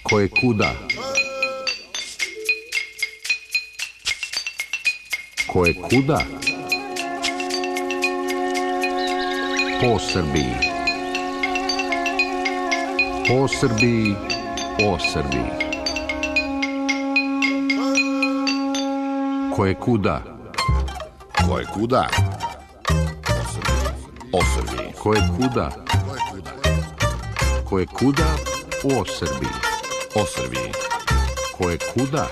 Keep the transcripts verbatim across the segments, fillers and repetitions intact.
Koje kuda? Koje kuda? Po Srbiji. Po Srbiji, o Srbiji. Koje kuda? Koje kuda? O Srbiji. Koje kuda? Koje kuda? O Srbiji. O Srbiji. Koje kuda?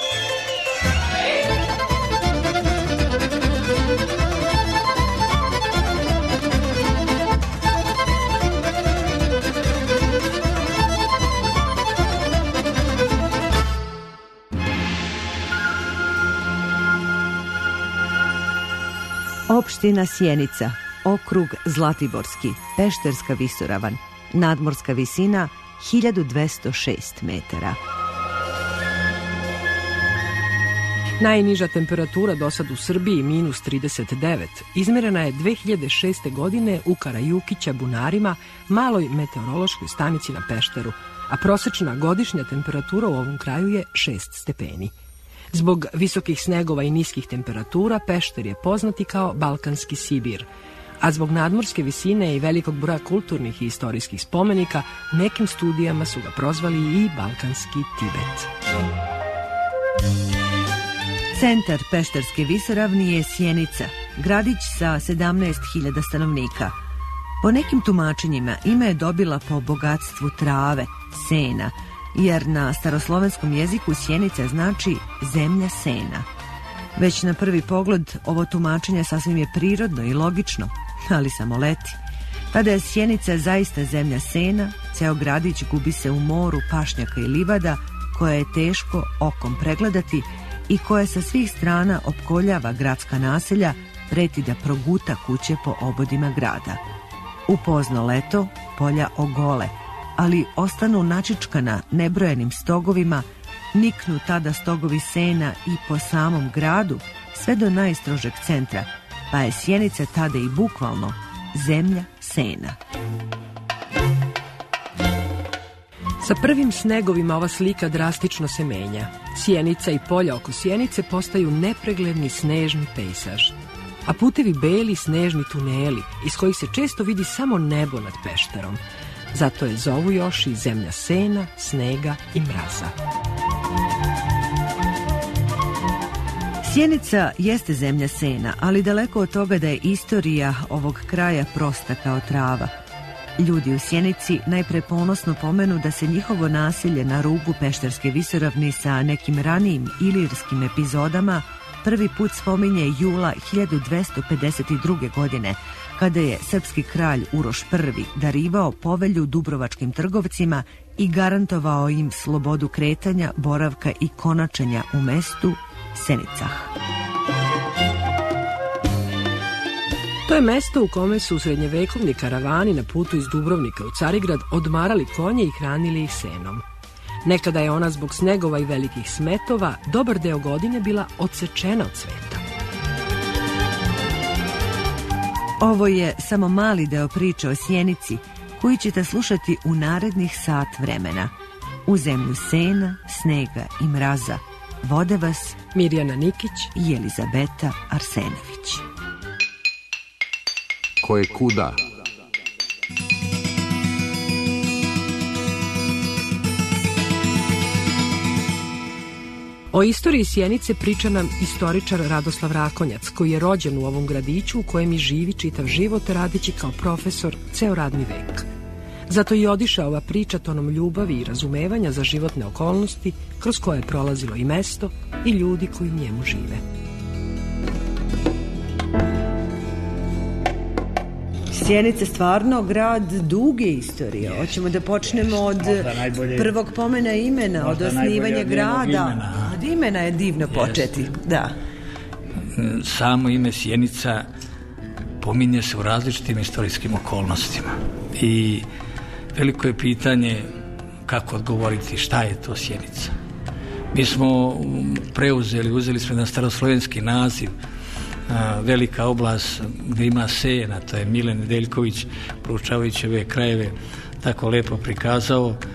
Opština Sjenica, okrug Zlatiborski, Pešterska visoravan, nadmorska visina hiljadu dvesta šest metara. Najniža temperatura do sad u Srbiji, minus trideset devet, izmerena je dve hiljade šeste. godine u Karajukića bunarima, maloj meteorološkoj stanici na Pešteru, a prosečna godišnja temperatura u ovom kraju je šest stepeni. Zbog visokih snegova i niskih temperatura, Pešter je poznati kao Balkanski Sibir, a zbog nadmorske visine i velikog broja kulturnih i istorijskih spomenika, u nekim studijama su ga prozvali i Balkanski Tibet. Centar Pešterske visoravni je Sjenica, gradić sa sedamnaest hiljada stanovnika. Po nekim tumačenjima ime je dobila po bogatstvu trave, sena, jer na staroslovenskom jeziku Sjenica znači zemlja sena. Već na prvi pogled ovo tumačenje sasvim je prirodno i logično, ali samo leti. Tada je Sjenica zaista zemlja sena, ceo gradić gubi se u moru pašnjaka i livada, koje je teško okom pregledati i koje sa svih strana opkoljava gradska naselja, preti da proguta kuće po obodima grada. U pozno leto polja ogole, ali ostanu načičkana nebrojenim stogovima, niknu tada stogovi sena i po samom gradu, sve do najstrožeg centra, pa je Sjenica tada i bukvalno zemlja sena. Sa prvim snegovima ova slika drastično se menja. Sjenica i polja oko Sjenice postaju nepregledni snežni pejsaž, a putevi beli snežni tuneli iz kojih se često vidi samo nebo nad Pešterom. Zato je zovu još i zemlja sena, snega i mraza. Sjenica jeste zemlja sena, ali daleko od toga da je istorija ovog kraja prosta kao trava. Ljudi u Sjenici najpre ponosno pomenu da se njihovo naselje na rubu Pešterske visoravni sa nekim ranijim ilirskim epizodama prvi put spominje jula hiljadu dvesta pedeset druge. godine, kada je srpski kralj Uroš Prvi darivao povelju dubrovačkim trgovcima i garantovao im slobodu kretanja, boravka i konačenja u mestu Senicah. To je mesto u kome su srednjevekovni karavani na putu iz Dubrovnika u Carigrad odmarali konje i hranili ih senom. Nekada je ona zbog snegova i velikih smetova dobar deo godine bila odsečena od sveta. Ovo je samo mali deo priče o Sjenici, koji ćete slušati u narednih sat vremena. U zemlju sena, snega i mraza vode vas Mirjana Nikić i Elizabeta Arsenović. Koje kuda? O istoriji Sjenice priča nam istoričar Radoslav Rakonjac, koji je rođen u ovom gradiću u kojem i živi čitav život radeći kao profesor ceo radni vek. Zato i odiša ova priča tonom ljubavi i razumevanja za životne okolnosti kroz koje je prolazilo i mesto i ljudi koji u njemu žive. Sjenica je stvarno grad duge istorije. Yes. Hoćemo da počnemo od najbolje, prvog pomena imena, od osnivanja grada. Imena. Od imena je divno yes. početi. Da. Samo ime Sjenica pominje se u različitim istorijskim okolnostima. I veliko je pitanje kako odgovoriti šta je to Sjenica. Mi smo preuzeli, uzeli smo jedan staroslovenski naziv, velika oblast gdje ima sena, to je Milen Nedeljković, proučavajući ove krajeve, tako lepo prikazao,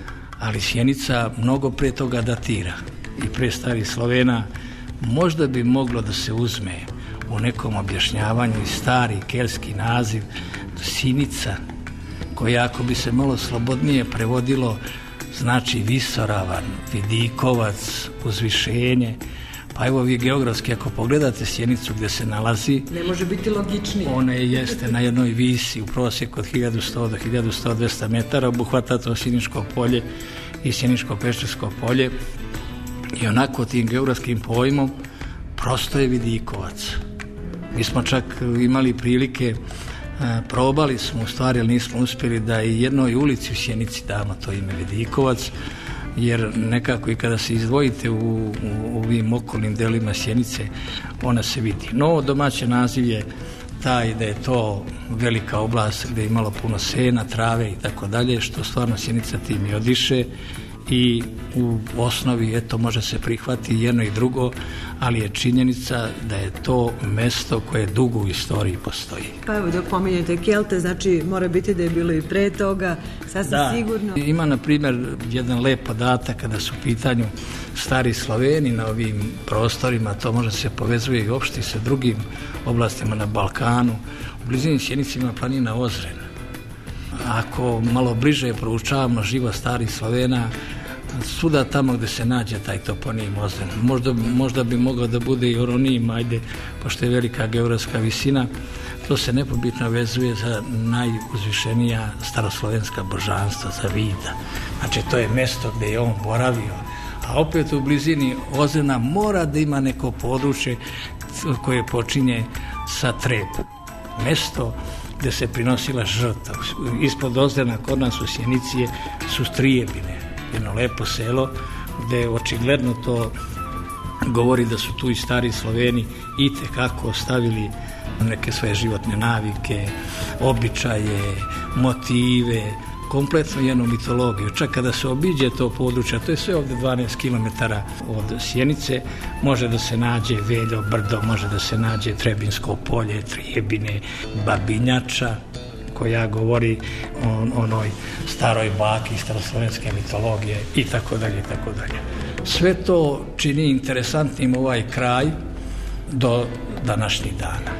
ali Sjenica mnogo pre toga datira i pre starih Slovena. Možda bi moglo da se uzme u nekom objašnjavanju i stari kelski naziv Sinica, koja ako bi se malo slobodnije prevodilo znači visoravan, vidikovac, uzvišenje. Pa evo vi geografski ako pogledate Sjenicu gdje se nalazi, ne može biti logičnije. Ona jeste na jednoj visi u prosjeku od hiljadu sto do hiljadu sto do dvesta metara, obuhvata to Sjeničko polje i Sjeničko-Peštersko polje i onako tim geografskim pojmom prosto je vidikovac. Mi smo čak imali prilike, probali smo u stvari, ali nismo uspjeli da i jednoj ulici u Sjenici damo to ime Vidikovac, jer nekako i kada se izdvojite u, u, u ovim okolnim delima Sjenice, ona se vidi. No, domaći naziv je taj da je to velika oblast gdje je imalo puno sena, trave i tako dalje, što stvarno Sjenica tim i odiše i u osnovi eto može se prihvati jedno i drugo, ali je činjenica da je to mesto koje dugo u istoriji postoji. Pa evo dok pominjete Kelte, znači mora biti da je bilo i pre toga, sasvim da, sigurno. Ima na primjer jedan lep podatak kada su u pitanju stari Sloveni na ovim prostorima, to može se povezuje i opšti sa drugim oblastima na Balkanu. U blizini Sjenice ima planina Ozren. Ako malo bliže proučavamo život starih Slovena, svuda tamo gdje se nađe taj toponim Ozren. Možda, možda bi mogao da bude i Oronim, ajde, pošto je velika geografska visina, to se nepobitno vezuje za najuzvišenija staroslovenska božanstva, za Vida. Znači, to je mesto gdje je on boravio. A opet u blizini Ozrena mora da ima neko područje koje počinje sa Trebom. Mesto gdje se prinosila žrtva. Ispod Ozrena kod nas u Sjenici su Strijebine, jedno lepo selo gdje očigledno to govori da su tu i stari Sloveni itekako ostavili neke svoje životne navike, običaje, motive, kompletno jednu mitologiju. Čak kada se obiđe to područje, to je sve ovdje dvanaest kilometara od Sjenice, može da se nađe Veljo brdo, može da se nađe Trebinsko polje, Trijebine, Babinjača, koja govori o onoj staroj baki staroslovenske mitologije i tako dalje i tako dalje. Sve to čini interesantnim ovaj kraj do današnjih dana.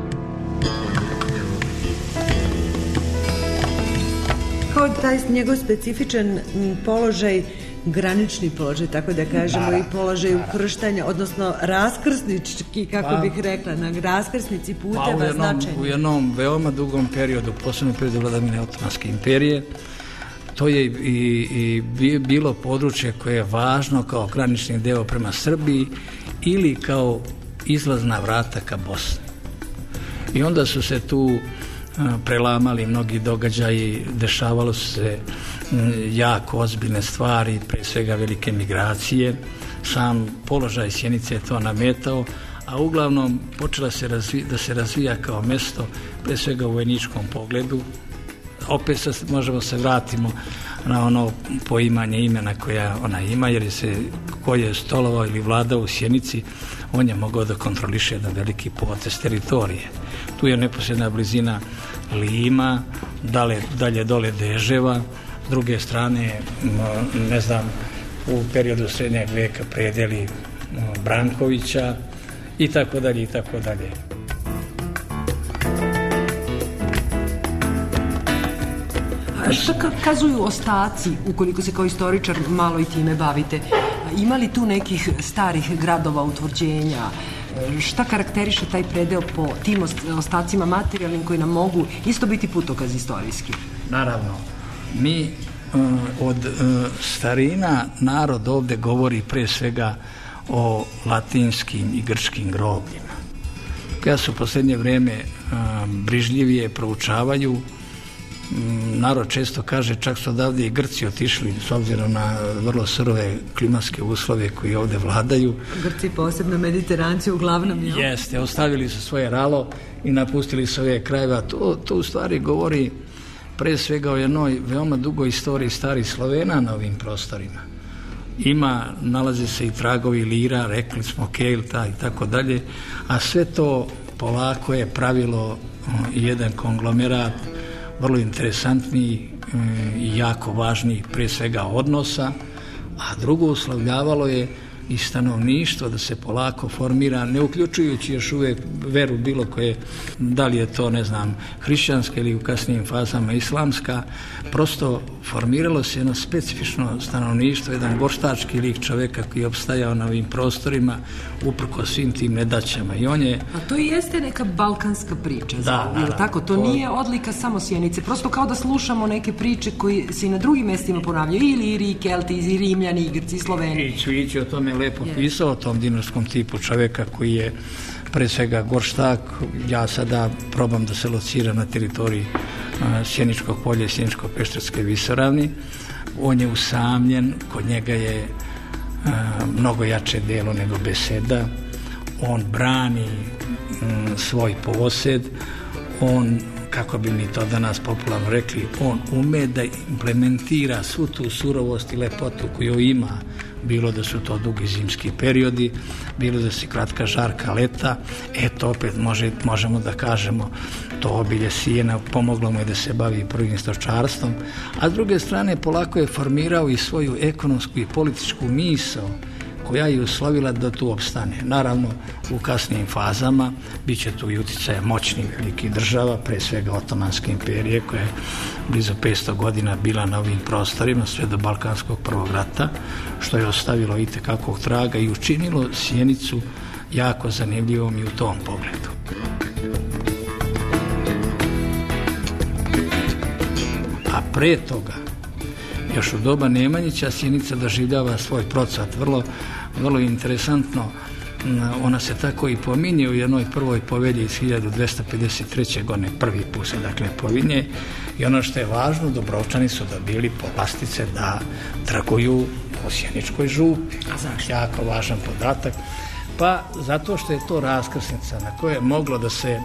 Kao taj njegov specifičan položaj, granični položaj, tako da kažemo, da, i položaj da. ukrštanja, odnosno raskrsnički, kako pa, bih rekla, na raskrsnici puteva pa, u jednom, značajni. U jednom veoma dugom periodu, posebno periodu vladavine Otomanske imperije, to je i, i bilo područje koje je važno kao granični deo prema Srbiji ili kao izlazna vrata ka Bosni. I onda su se tu prelamali mnogi događaji, dešavalo su se jako ozbiljne stvari, pre svega velike migracije. Sam položaj Sjenice je to nametao, a uglavnom počela se razvi, da se razvija kao mesto, pre svega u vojničkom pogledu. Opet se, možemo se vratimo na ono poimanje imena koja ona ima, jer je se ko je stolovao ili vladao u Sjenici, on je mogao da kontroliše jedan veliki potez teritorije. Tu je neposredna blizina Lima, dalje, dalje dole Deževa, s druge strane, ne znam, u periodu srednjeg veka predeli Brankovića i tako dalje i tako dalje. Šta kazuju ostaci, ukoliko se kao istoričar malo i time bavite? Ima li tu nekih starih gradova utvrđenja? Šta karakteriše taj predeo po tim ostacima materijalnim koji nam mogu isto biti putokaz istorijski? Naravno. Mi od starina narod ovdje govori pre svega o latinskim i grčkim grobljima, koja su u posljednje vrijeme brižljivije proučavaju. Narod često kaže, čak su odavde i Grci otišli s obzirom na vrlo surove klimatske uslove koji ovdje vladaju. Grci, posebno Mediteranci uglavnom, jel? Jeste, ostavili su svoje ralo i napustili svoje krajeva. To, to u stvari govori pre svega o jednoj veoma dugoj istoriji starih Slovena na ovim prostorima. Ima, nalaze se i tragovi Lira, rekli smo Kelta i tako dalje, a sve to polako je pravilo jedan konglomerat vrlo interesantni i jako važnih prije svega odnosa, a drugo uslovljavalo je i stanovništvo da se polako formira, ne uključujući još uvijek veru bilo koje, da li je to, ne znam, hrišćanska ili u kasnijim fazama islamska, prosto formiralo se jedno specifično stanovništvo, jedan gorštački lik čovjeka koji je opstajao na ovim prostorima uprko svim tim nedaćama. I on je... A to i jeste neka balkanska priča, da, jel tako? To, to nije odlika samo Sjenice, prosto kao da slušamo neke priče koji se i na drugim mjestima ponavljaju, i Iliri, i Kelti, i Rimljani, i Grci, i Sloveni. Iću, iću, o tome lepo yes. pisao, o tom dinarskom tipu čovjeka koji je pre svega gorštak. Ja sada probam da se lociram na teritoriji uh, Sjeničkog polja i Sjeničko-Pešterske visoravni. On je usamljen, kod njega je uh, mnogo jače delo nego beseda. On brani um, svoj posjed, on, kako bi mi to danas popularno rekli, on ume da implementira svu tu surovost i lepotu koju ima, bilo da su to dugi zimski periodi, bilo da su kratka žarka leta. Eto, opet može, možemo da kažemo, to obilje sijena pomoglo mu je da se bavi prvim stočarstvom, a s druge strane polako je formirao i svoju ekonomsku i političku misao koja je uslovila da tu opstane. Naravno, u kasnijim fazama bit će tu i utjecaja moćnih velikih država, pre svega Otomanske imperije, koja je blizu petsto godina bila na ovim prostorima, sve do Balkanskog prvog rata, što je ostavilo itekakvog traga i učinilo Sjenicu jako zanimljivom i u tom pogledu. A pre toga, još u doba Nemanjića, Sjenica doživljava svoj procvat. Vrlo, vrlo interesantno, ona se tako i pominje u jednoj prvoj povelji iz hiljadu dvesta pedeset treće. godine, prvi put se dakle povinje, i ono što je važno, Dubrovčani su dobili povlastice da trguju po Sjeničkoj župi. Jako važan podatak. Pa zato što je to raskrsnica na kojoj je moglo da se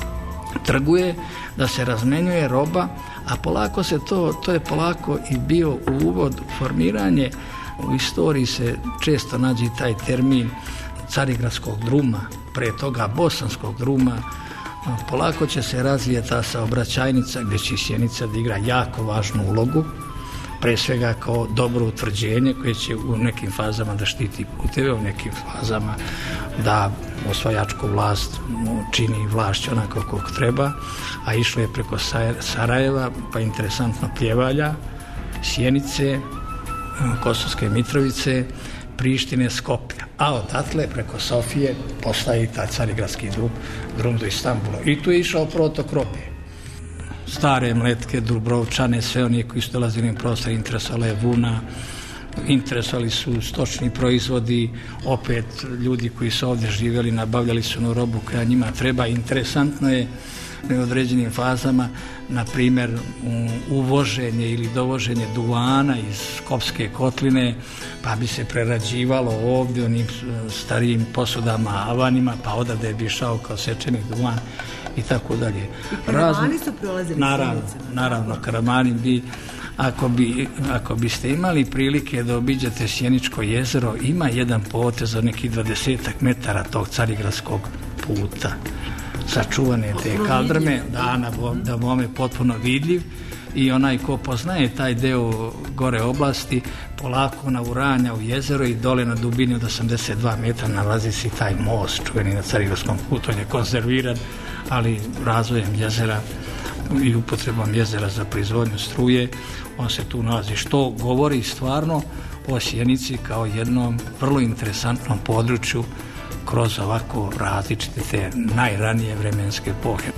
trguje, da se razmenjuje roba, a polako se to, to je polako i bio uvod u formiranje. U istoriji se često nađe taj termin carigradskog druma, pre toga bosanskog druma. Polako će se razvijeti ta saobraćajnica gdje će Sjenica da igra jako važnu ulogu, pre svega kao dobro utvrđenje koje će u nekim fazama da štiti puteve, u nekim fazama da osvajačku vlast čini vlašću onako kako treba, a išlo je preko Sarajeva, pa interesantno Pljevalja, Sjenice, Kosovske Mitrovice, Prištine, Skoplja, a odatle preko Sofije postaje taj carigradski drum, drum do Istanbula. I tu je išao protok robe. Stare Mletke, Dubrovčane, sve oni koji su dolazili na prostor, interesovala je vuna, interesovali su stočni proizvodi, opet ljudi koji su ovdje živjeli nabavljali su na robu koja njima treba. Interesantno je u određenim fazama, na primjer, uvoženje ili dovoženje duvana iz Skopske kotline, pa bi se prerađivalo ovdje onim starijim posudama, avanima, pa odavde bi išao kao sečeni duvan i tako dalje. I karavani su prolazili. Naravno, naravno, karavani bi, ako bi, ako biste imali prilike da obiđete Sjeničko jezero, ima jedan potez od nekih dvadesetak metara tog carigradskog puta. Sačuvane te kaldrme, da, na, da bome potpuno vidljiv, i onaj ko poznaje taj deo gore oblasti, polako nauranja u jezero i dole na dubini od osamdeset dva metra nalazi se taj most čuveni na Carigradskom putu. On je konzerviran, ali razvojem jezera i upotrebom jezera za proizvodnju struje on se tu nalazi, što govori stvarno o Sjenici kao jednom vrlo interesantnom području kroz ovako različite te najranije vremenske epohe.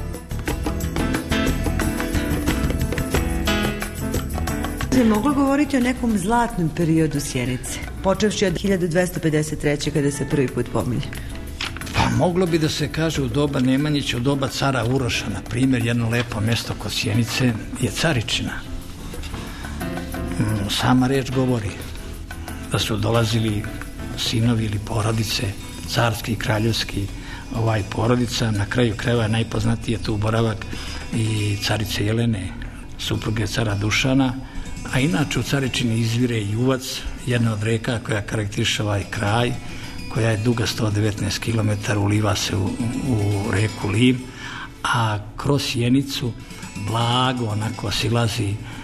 Se moglo govoriti o nekom zlatnom periodu Sjenice, počevši od hiljadu dvesta pedeset treće. kada se prvi put pominje? Pa moglo bi da se kaže u doba Nemanjića, u doba cara Uroša, na primjer, jedno lepo mjesto kod Sjenice je Caričina. Sama reč govori da su dolazili sinovi ili porodice, carski, kraljevski, ovaj porodica, na kraju krajeva najpoznatiji je tu boravak i carice Jelene, supruge cara Dušana, a inače u Caričini izvire i Uvac, jedna od reka koja karakteriše ovaj kraj, koja je duga sto devetnaest kilometara, uliva se u, u reku Lim, a kroz Sjenicu blago onako silazi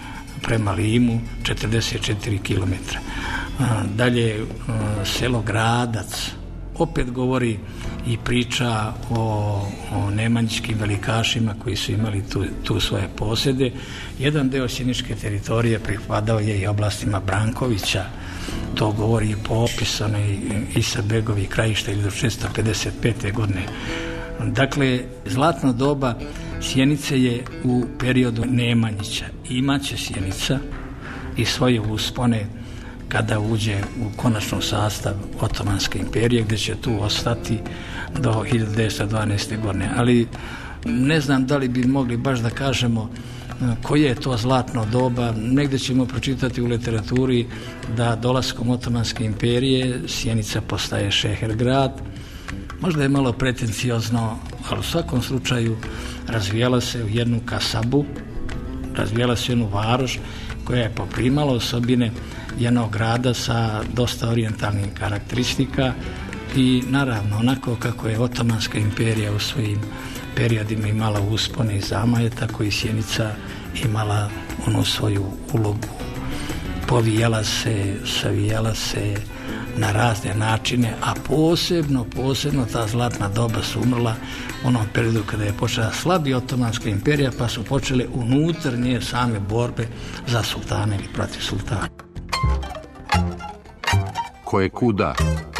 prema Limu, četrdeset četiri kilometra. Dalje selo Gradac, opet govori i priča o, o nemanjičkim velikašima koji su imali tu, tu svoje posjede. Jedan deo sjeničke teritorije pripadao je i oblastima Brankovića, to govori po opisu Isabegovi krajišta hiljadu šesto pedeset pete. godine. Dakle, zlatno doba Sjenice je u periodu Nemanjića. Imaće Sjenica i svoje uspone kada uđe u konačnu sastav Otomanske imperije, gdje će tu ostati do hiljadu devetsto dvanaeste. godine. Ali ne znam da li bi mogli baš da kažemo koje je to zlatno doba. Negdje ćemo pročitati u literaturi da dolaskom Otomanske imperije Sjenica postaje šehergrad. Možda je malo pretenciozno, ali u svakom slučaju razvijala se u jednu kasabu, razvijala se u jednu varoš koja je poprimala osobine jednog grada sa dosta orijentalnih karakteristika i naravno onako kako je Otomanska imperija u svojim periodima imala uspone i zamaje, tako i Sjenica imala onu svoju ulogu. Povijala se, savijala se na razne načine, a posebno, posebno ta zlatna doba su umrla u onom periodu kada je počela slabi Otomanska imperija, pa su počele unutar nje same borbe za sultane ili protiv sultana. Ko je kuda?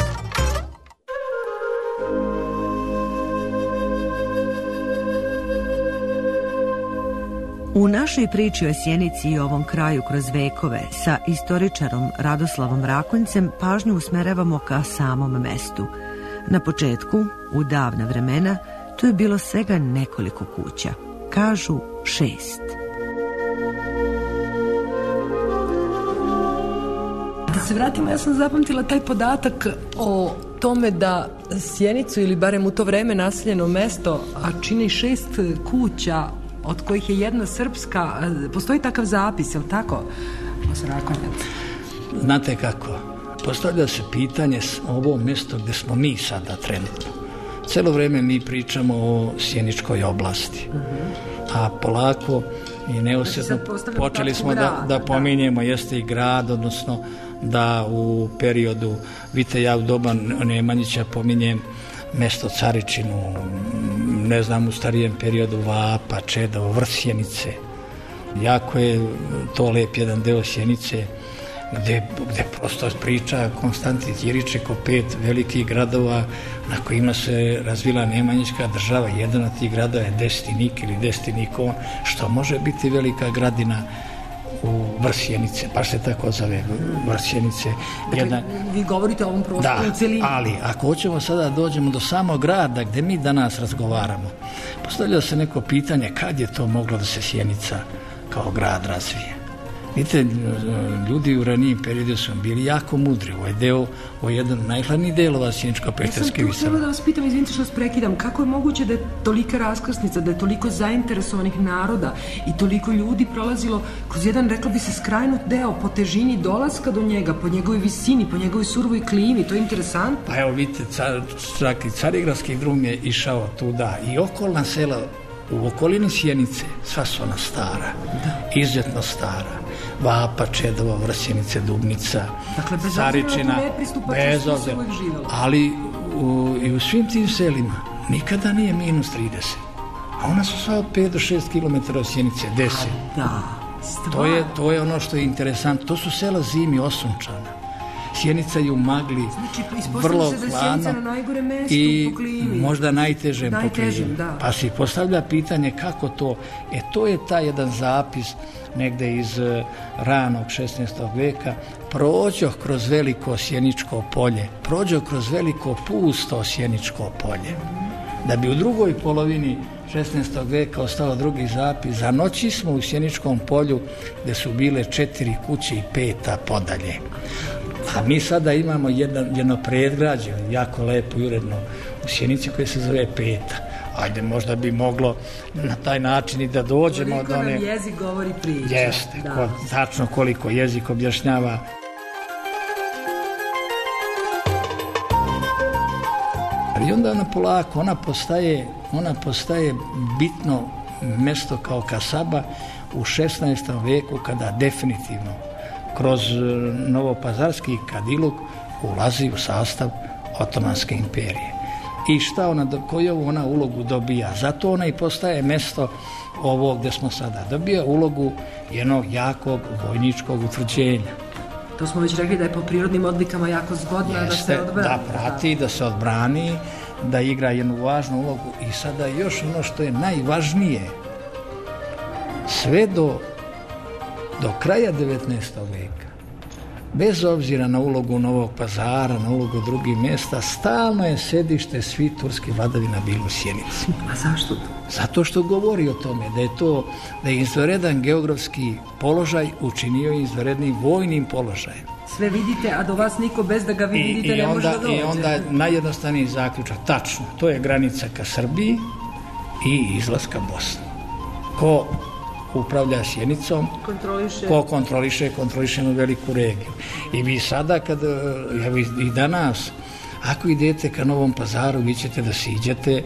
U našoj priči o Sjenici i ovom kraju kroz vekove sa istoričarom Radoslavom Rakonjcem pažnju usmeravamo ka samom mestu. Na početku, u davna vremena, tu je bilo svega nekoliko kuća. Kažu šest. Da se vratimo, ja sam zapamtila taj podatak o tome da Sjenicu, ili barem u to vreme naseljeno mesto, a čini šest kuća, od kojih je jedna srpska. Postoji takav zapis, je li tako? Znate kako? Postavlja se pitanje o ovom mjestu gdje smo mi sada trenutno. Celo vrijeme mi pričamo o Sjeničkoj oblasti. Uh-huh. A polako i neosjetno počeli smo da, da pominjemo, jeste i grad, odnosno da u periodu, vidite, ja u doba Nemanjića pominjem mesto Caričinu, ne znam, u starijem periodu Vapa, Čedovo, vrh Sjenice. Jako je to lep jedan deo Sjenice gdje, gdje prosto priča Konstantin Ćiriček o pet velikih gradova na kojima se razvila Nemanjićka država. Jedan od tih gradova je Destinik ili Destinikon, što može biti velika gradina u vrh Sjenice, baš se tako zove, vrh Sjenice. Dakle, jedna... vi govorite o ovom prostoru da, u celini. Ali ako hoćemo sada dođemo do samog grada gdje mi danas razgovaramo, postavlja se neko pitanje kad je to moglo da se Sjenica kao grad razvije. Vidite, ljudi u ranijim periodu su bili jako mudri. Ovo je deo, ovo je jedan od najhladnijih delova Sjeničko-Pešterske visoravni. Ja sam tu htjela da vas pitam, izvinite što vas prekidam, kako je moguće da je tolika raskrsnica, da je toliko zainteresovanih naroda i toliko ljudi prolazilo kroz jedan, reklo bi se, skrajnut deo po težini dolaska do njega, po njegovoj visini, po njegovoj surovoj klimi, to je interesantno. Pa evo vidite, car, čak i Carigradski drum je išao tuda i okolna sela u okolini Sjenice, sva su ona stara, da. Izuzetno stara. Vapa, Čedovo, vrh Sjenice, Dubnica, dakle, bez Caričina, bez obzira, ali u, i u svim tim selima nikada nije minus trideset, a ona su sva od pet do šest kilometara od Sjenice, deset. Da, to je, to je ono što je interesantno, to su sela zimi osunčana. Sjenica je u magli, znači, vrlo hladno i možda najtežem po klimi. Pa se postavlja pitanje kako to, e to je taj jedan zapis negde iz ranog šesnaestog veka, prođo kroz veliko Sjeničko polje, prođo kroz veliko pusto Sjeničko polje. Da bi u drugoj polovini šesnaestog veka ostao drugi zapis, za noći smo u Sjeničkom polju gde su bile četiri kuće i peta podalje. A mi sada imamo jedno, jedno predgrađe, jako lepo i uredno u Sjenici koje se zove Peta. Ajde, možda bi moglo na taj način i da dođemo koliko do one... Koliko nam jezik govori priča. Jeste, ko, tačno koliko jezik objašnjava. I onda ona polako, ona postaje, ona postaje bitno mesto kao kasaba u šesnaestom veku kada definitivno kroz novopazarski kadiluk ulazi u sastav Otomanske imperije. I šta ona, koju ona ulogu dobija? Zato ona i postaje mesto ovo gde smo sada. Dobija ulogu jednog jakog vojničkog utvrđenja. To smo već rekli da je po prirodnim odlikama jako zgodna da se odbrani. Da prati, da se odbrani, da igra jednu važnu ulogu. I sada još ono što je najvažnije, sve do, do kraja devetnaestog veka, bez obzira na ulogu Novog Pazara, na ulogu drugih mjesta, stalno je sedište svih turskih vladavina bilo u Sjenici. A zašto to? Zato što govori o tome da je to, da je izvanredan geografski položaj učinio izvanrednim vojnim položajem. Sve vidite, a do vas niko bez da ga vi vidite ne može da dođe. I onda najjednostavniji zaključak, tačno, to je granica ka Srbiji i izlaska Bosne. Ko upravlja Sjenicom, kontroliše. ko kontroliše, kontroliše jednu veliku regiju. I vi sada, kad, evo i danas, ako idete ka Novom Pazaru, vi ćete da siđete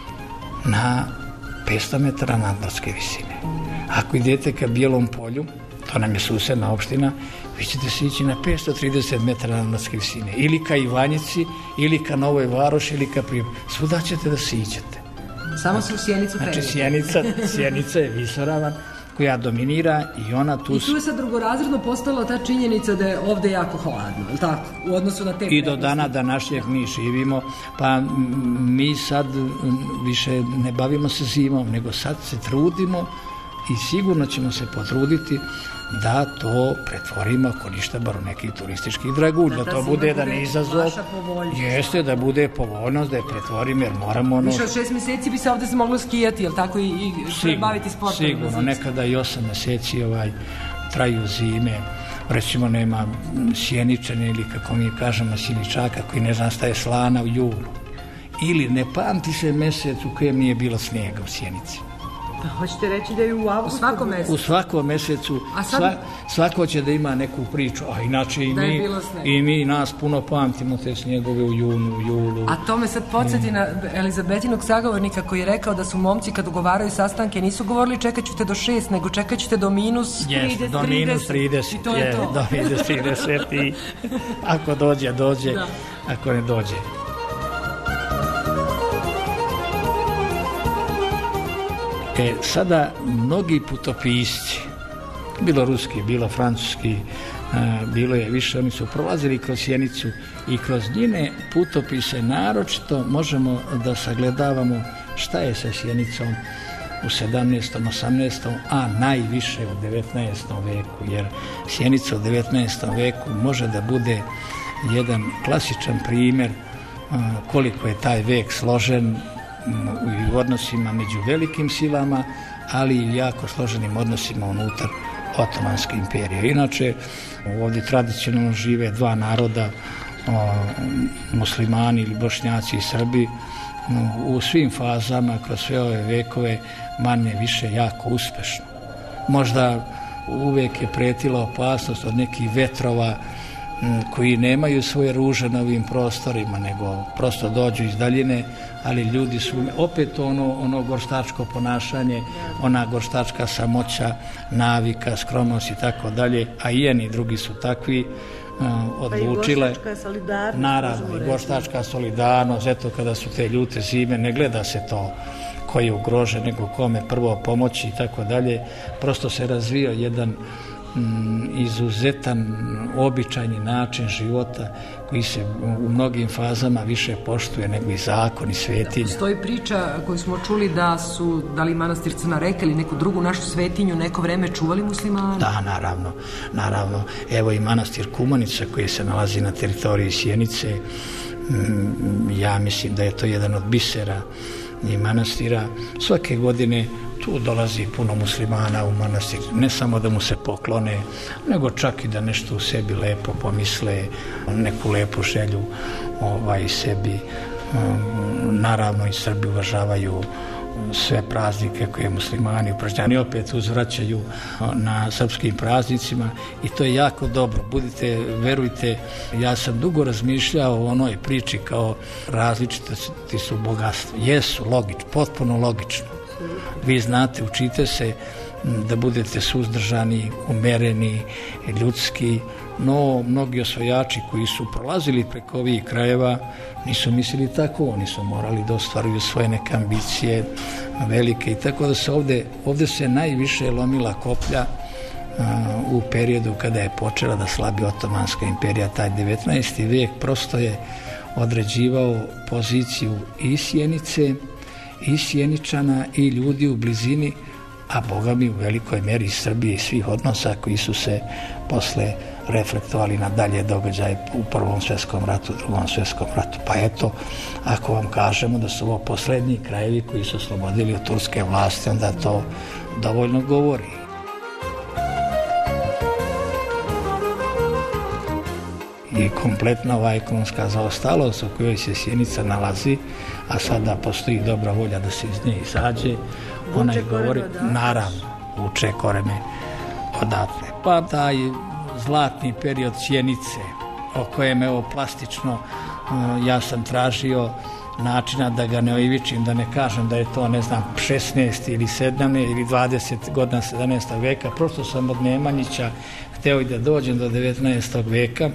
na petsto metara nadmorske visine. Ako idete ka Bijelom Polju, to nam je susedna opština, vi ćete sići na petsto trideset metara nadmorske visine. Ili ka Ivanjici, ili ka Novoj Varoši, ili ka Priboju. Svuda ćete da siđete. Samo se u Sjenicu Znači, Sjenica, Sjenica je visoravan koja dominira i ona tu... I tu je sad drugorazredno postala ta činjenica da je ovde jako hladno, je li tako? U odnosu na te... I do dana današnjeg mi živimo, pa mi sad više ne bavimo se zimom, nego sad se trudimo i sigurno ćemo se potruditi da to pretvorimo, ako ništa, bar u nekih turističkih dragulj, da, da to bude jedan izazov, jeste da bude povoljnost, da je pretvorimo, jer moramo ono... Više od šest mjeseci bi se ovdje se moglo skijati, jel tako, i, i baviti sportom? Sigurno, nekada i osam mjeseci ovaj, traju zime, recimo nema sjeničane ili kako mi kažemo sjeničaka koji ne zna šta je slana u julu, ili ne pamti se mjesec u kojem nije bilo snijega u Sjenici. Pa hoćete reći da je u avgustu? U svakom mjesecu. U svakom mjesecu. A sad... Sva, svako će da ima neku priču, a inače i mi, i mi nas puno pamtimo te snijegove u junu, u julu. A to me sad podsjeti na Elizabetinog sagovornika koji je rekao da su momci kad ugovaraju sastanke nisu govorili čekat ćete do šest, nego čekat ćete do minus trideset. Do minus trideset. I to je, je to. Do minus trideset i ako dođe, dođe, da. Ako ne dođe. E, sada mnogi putopisci, bilo ruski, bilo francuski, a, bilo je više, oni su prolazili kroz Sjenicu i kroz njene putopise naročito možemo da sagledavamo šta je sa Sjenicom u sedamnaestom, osamnaestom, a najviše u devetnaestom veku, jer Sjenica u devetnaestom veku može da bude jedan klasičan primjer a, koliko je taj vek složen u odnosima među velikim silama, ali i jako složenim odnosima unutar Otomanske imperije. Inače, ovdje tradicionalno žive dva naroda, o, muslimani ili bošnjaci i Srbi, u svim fazama, kroz sve ove vekove, manje više jako uspešno. Možda uvijek je pretila opasnost od nekih vetrova koji nemaju svoje ruže na ovim prostorima, nego prosto dođu iz daljine, ali ljudi su opet ono, ono gorštačko ponašanje, ona gorštačka samoća, navika, skromnost i tako dalje, a i jedni drugi su takvi uh, odlučile. Pa i gorštačka solidarnost. Naravno, i gorštačka solidarnost, eto kada su te ljute zime, ne gleda se to ko je ugrožen, nego kome prvo pomoći i tako dalje. Prosto se razvio jedan izuzetan običajni način života koji se u mnogim fazama više poštuje nego i zakon i svetinje. Da, postoji priča koju smo čuli da su, da li manastir Crna Reka ili neku drugu našu svetinju neko vreme čuvali muslimani? Da, naravno, naravno. Evo i manastir Kumanica koji se nalazi na teritoriji Sjenice, ja mislim da je to jedan od bisera i manastira. Svake godine tu dolazi puno muslimana u manastir, ne samo da mu se poklone, nego čak i da nešto u sebi lepo pomisle, neku lepu želju ovaj, sebi. Naravno i Srbi uvažavaju sve praznike koje muslimani upražnjani opet uzvraćaju na srpskim praznicima i to je jako dobro. Budite, verujte, ja sam dugo razmišljao o onoj priči kao različitosti su bogatstvo. Jesu, logično, potpuno logično. Vi znate, učite se da budete suzdržani, umereni, ljudski, no mnogi osvajači koji su prolazili preko ovih krajeva nisu mislili tako, oni su morali da ostvaruju svoje neke ambicije velike i tako da se ovde, ovde se najviše lomila koplja uh, u periodu kada je počela da slabi Otomanska imperija, taj devetnaesti vek prosto je određivao poziciju i Sjenice, i Sjeničana, i ljudi u blizini, a Boga mi u velikoj meri iz Srbije i svih odnosa koji su se posle reflektovali na dalje događaje u Prvom svjetskom ratu, Drugom svjetskom ratu. Pa eto, ako vam kažemo da su ovo poslednji krajevi koji su oslobodili od turske vlasti, onda to dovoljno govori. I kompletna ova ekonomska zaostalost u kojoj se Sjenica nalazi, a sada postoji dobra volja da se iz nje izađe, ona je govori, naravno, vuče korene odatle. Pa taj zlatni period Sjenice, o kojem evo plastično ja sam tražio načina da ga ne oivičim, da ne kažem da je to, ne znam, šesnaesti ili sedamnaesti ili dvadeset godina sedamnaestog veka, prosto sam od Nemanjića hteo i da dođem do devetnaestog veka,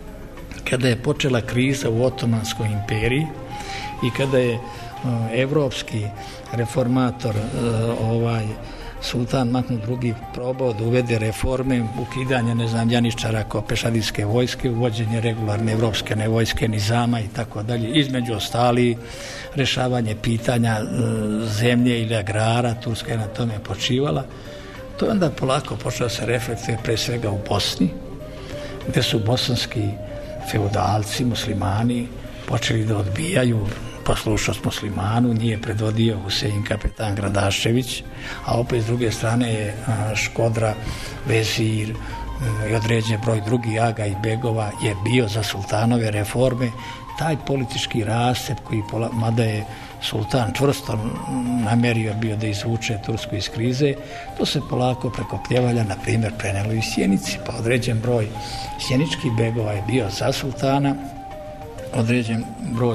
kada je počela kriza u Otomanskoj imperiji i kada je uh, evropski reformator uh, ovaj sultan Mahmud drugi probao da uvede reforme, ukidanje, ne znam, janičara kao pešadijske vojske, uvođenje regularne evropske vojske, nizama i tako dalje, između ostali rešavanje pitanja uh, zemlje ili agrara, Turska je na tome počivala. To je onda polako počeo se reflektuje pre svega u Bosni, gde su bosanski feudalci, muslimani počeli da odbijaju poslušnost muslimanu, nije predvodio Husein kapetan Gradašević, a opet s druge strane je Škodra, vezir i određen broj drugih aga i begova je bio za sultanove reforme. Taj politički rascep koji, mada je sultan čvrsto namerio bio da izvuče Tursku iz krize, to se polako preko Pljevalja, na primjer, prenelo i Sjenici, pa određen broj sjeničkih begova je bio za sultana, određen broj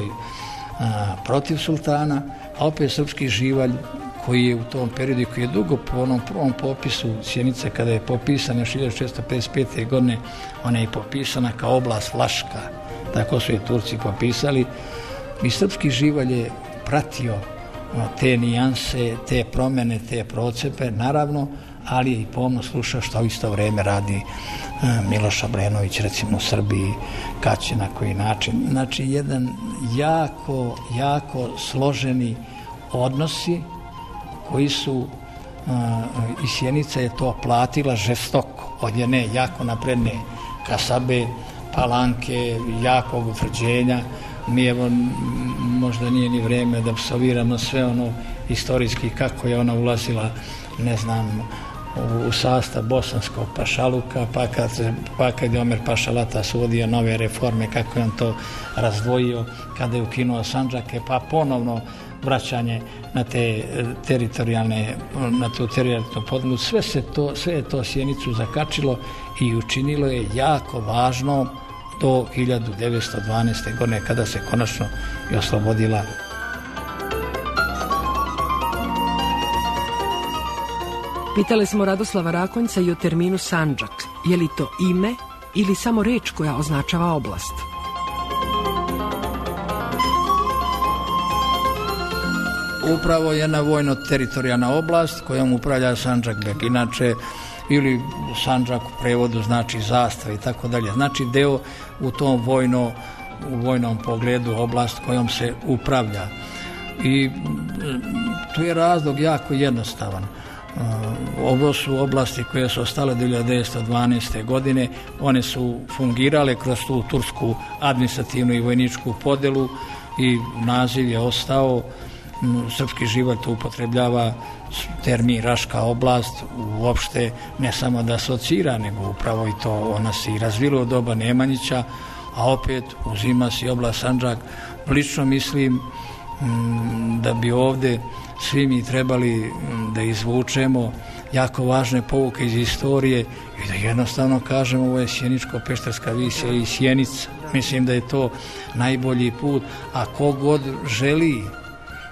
a, protiv sultana, a opet srpski živalj koji je u tom periodu, koji je dugo po onom prvom popisu Sjenice, kada je popisana još hiljadu šesto pedeset pete. godine, ona je popisana kao oblast Vlaška, tako su je Turci popisali, i srpski živalj je pratio te nijanse, te promene, te procepe, naravno, ali je i pomno slušao što u isto vreme radi Miloš Obrenović, recimo u Srbiji, kad će, na koji način. Znači, jedan jako, jako složeni odnosi koji su, i Sjenica je to platila žestoko, od jedne jako napredne kasabe, palanke, jakog utvrđenja. Mi evo, možda nije ni vreme da psoviramo sve ono istorijski kako je ona ulazila, ne znam, u sastav bosanskog pašaluka, pa kad, pa kad je Omer Paša Latas uvodio nove reforme, kako je on to razdvojio, kada je ukinuo Sandžake, pa ponovno vraćanje na te teritorijalne, na tu teritorijalnu podelu, sve se to, sve je to Sjenicu zakačilo i učinilo je jako važno do hiljadu devetsto dvanaeste. godine, kada se konačno i oslobodila. Pitali smo Radoslava Rakonjca i o terminu Sandžak. Je li to ime ili samo reč koja označava oblast? Upravo je jedna vojno-teritorijalna oblast kojom upravlja Sandžakbek. Inače, ili Sandžak u prevodu znači zastava i tako dalje. Znači deo u tom vojno, u vojnom pogledu oblast kojom se upravlja. I tu je razlog jako jednostavan. Ovo su oblasti koje su ostale do hiljadu devetsto dvanaeste. godine. One su fungirale kroz tu tursku administrativnu i vojničku podelu i naziv je ostao. Srpski živalj to upotrebljava termin Raška oblast, uopšte ne samo da asocira, nego upravo i to ona se i razvila u doba Nemanjića, a opet uzima se oblast Sandžak. Lično mislim da bi ovde svi mi trebali da izvučemo jako važne pouke iz istorije i da jednostavno kažemo ovo je Sjeničko-Pešterska visija i Sjenica. Mislim da je to najbolji put, a kogod želi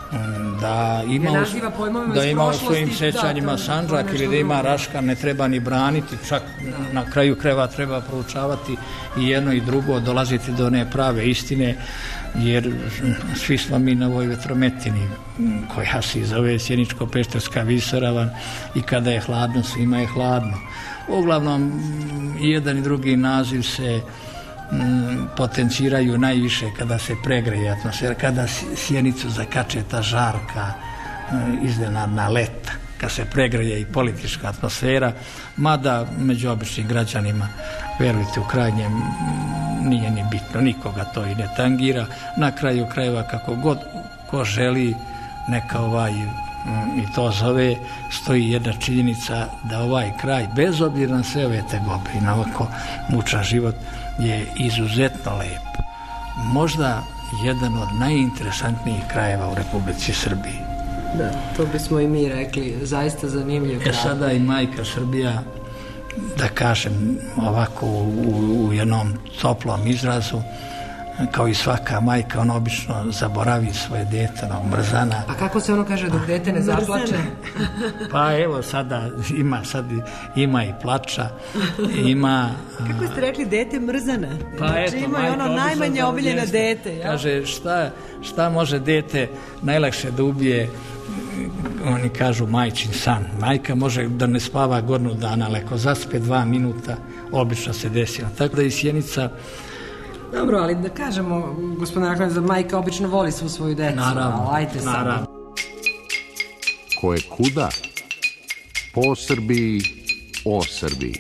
da ima, Ne naziva pojmovima da iz ima u prošlosti, svojim da, sećanjima to- to je Sandžak nešto ili da ima drugo. Raška, ne treba ni braniti, čak na kraju krajeva treba proučavati i jedno i drugo, dolaziti do one prave istine, jer svi smo mi na ovoj vetrometini koja se zove Sjeničko-Pešterska visoravan i kada je hladno, svima je hladno. Uglavnom, i jedan i drugi naziv se m, potenciraju najviše kada se pregreje atmosfera, kada Sjenicu zakače ta žarka m, iznenadna leta, kad se pregreje i politička atmosfera, mada među običnim građanima, verujte, u krajnjem m, nije ni bitno, nikoga to i ne tangira. Na kraju krajeva, kako god ko želi, neka ovaj i to zove, stoji jedna činjenica da ovaj kraj, bez obzira na sve ove tegobe i na ovako mučan život, je izuzetno lep. Možda jedan od najinteresantnijih krajeva u Republici Srbiji. Da, to bismo i mi rekli, zaista zanimljiv kraj. E sada i majka Srbija, da kažem ovako u, u jednom toplom izrazu, kao i svaka majka, ona obično zaboravi svoje dete, onog mrzana. A kako se ono kaže dok dete ne zaplače? Pa evo sada ima, sad ima i plača, ima... Kako ste rekli, dete mrzana? Pa Znači, eto, ima i ono majka najmanje obično omiljeno jeste. dete. Ja? Kaže, šta, šta može dete najlakše da ubije? Oni kažu majčin san. Majka može da ne spava godinu dana, ali ako zaspe dva minuta, obično se desilo. Tako da i Sjenica... Dobro, ali da kažemo, gospodine Rakljan, da majka obično voli svu svoju decu. Naravno, ali ajte sad. naravno. Ko je kuda? Po Srbiji, o Srbiji.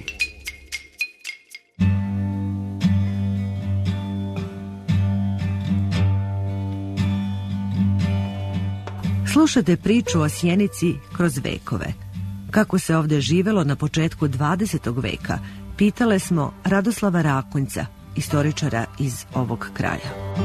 Slušate priču o Sjenici kroz vekove. Kako se ovde živelo na početku dvadesetog veka, pitale smo Radoslava Rakonjca, istoričara iz ovog kraja.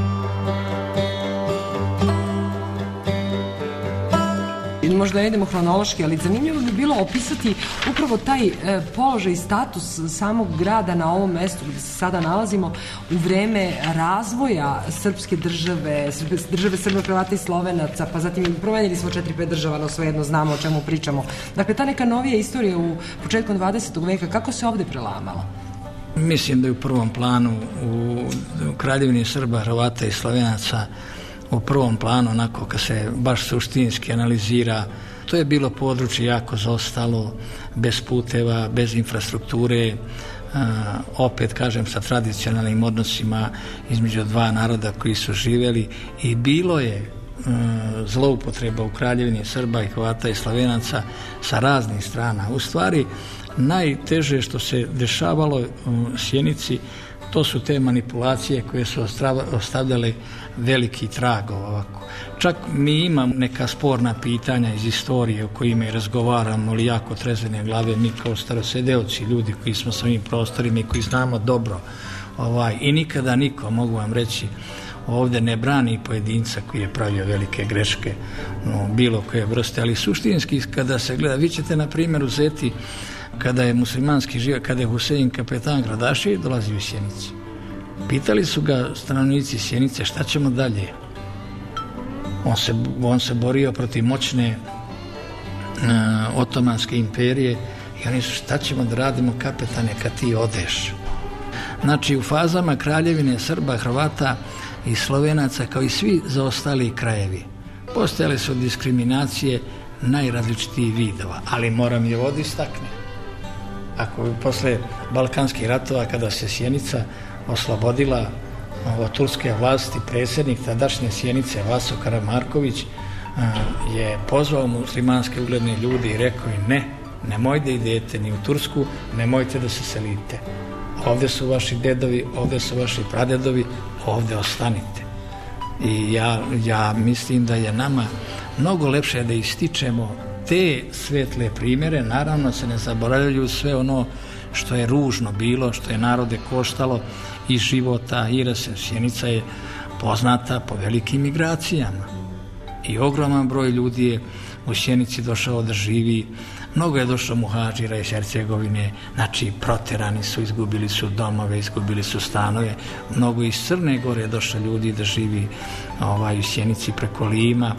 Možda ne idemo hronološki, ali zanimljivo bi bilo opisati upravo taj e, položaj i status samog grada na ovom mestu gde se sada nalazimo u vreme razvoja srpske države, države Srba, Hrvata i Slovenaca, pa zatim promenili smo četiri pet država, no svejedno znamo o čemu pričamo. Dakle, ta neka novija istorija u početkom dvadesetog veka, kako se ovde prelamala? Mislim da je u prvom planu u, u Kraljevini Srba, Hrvata i Slovenaca u prvom planu, onako kad se baš suštinski analizira, to je bilo područje jako zaostalo, bez puteva, bez infrastrukture, a, opet kažem sa tradicionalnim odnosima između dva naroda koji su živjeli i bilo je a, zloupotreba u Kraljevini Srba i Hrvata i Slovenaca sa raznih strana. U stvari, najteže što se dešavalo u Sjenici, to su te manipulacije koje su ostavljale veliki trag ovako. Čak mi imamo neka sporna pitanja iz istorije o kojima i razgovaramo, ali jako trezvene glave, mi kao starosedeoci, ljudi koji smo sa ovim prostorima i koji znamo dobro ovaj, i nikada niko, mogu vam reći, ovde ne brani pojedinca koji je pravio velike greške, no, bilo koje vrste, ali suštinski kada se gleda, vi ćete na primjer uzeti kada je muslimanski život, kada je Husein kapetan Gradaši dolazio u Sjenici. Pitali su ga stanovnici Sjenice šta ćemo dalje. On se, on se borio protiv moćne uh, otomanske imperije i oni su šta ćemo da radimo kapetane kad ti odeš. Znači u fazama Kraljevine Srba, Hrvata i Slovenaca kao i svi zaostali krajevi postojale su diskriminacije najrazličitijih vidova, ali moram je ovdje istaknuti. Ako posle Balkanskih ratova, kada se Sjenica oslobodila od turske vlasti, predsjednik tadašnje Sjenice Vaso Karamarković je pozvao muslimanske ugledne ljudi i rekao im ne, nemojte idete ni u Tursku, nemojte da se selite. Ovde su vaši dedovi, ovde su vaši pradedovi, ovde ostanite. I ja, ja mislim da je nama mnogo lepše da ističemo te svetle primjere, naravno se ne zaboravljaju sve ono što je ružno bilo, što je narode koštalo i života, i Sjenica je poznata po velikim migracijama i ogroman broj ljudi je u Sjenici došao da živi, mnogo je došlo muhadžira iz Hercegovine, znači proterani su, izgubili su domove, izgubili su stanove, mnogo iz Crne Gore je došlo ljudi da živi ovaj, u Sjenici preko Lima,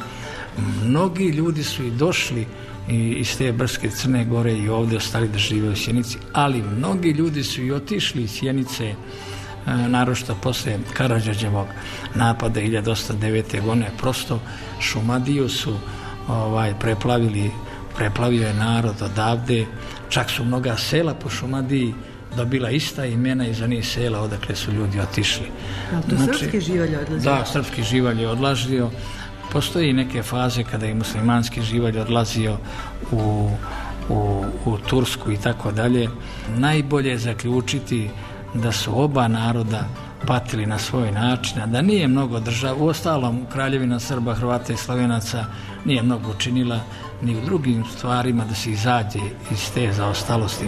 Mnogi ljudi su i došli iz te brdske Crne Gore i ovdje ostali da žive u Sjenici, ali mnogi ljudi su i otišli iz Sjenice, naročito posle Karađorđevog napada hiljadu osamsto devete. godine. Prosto Šumadiju su ovaj, preplavili, preplavio je narod odavde, čak su mnoga sela po Šumadiji dobila ista imena iz onih sela odakle su ljudi otišli. A to znači, srpski živalj odlazio? Da, srpski živalj je odlazio. Postoji i neke faze kada je muslimanski živalj odlazio u, u, u Tursku i tako dalje. Najbolje je zaključiti da su oba naroda patili na svoj način, a da nije mnogo država, u ostalom Kraljevina Srba, Hrvata i Slovenaca nije mnogo učinila ni u drugim stvarima da se izađe iz te zaostalosti.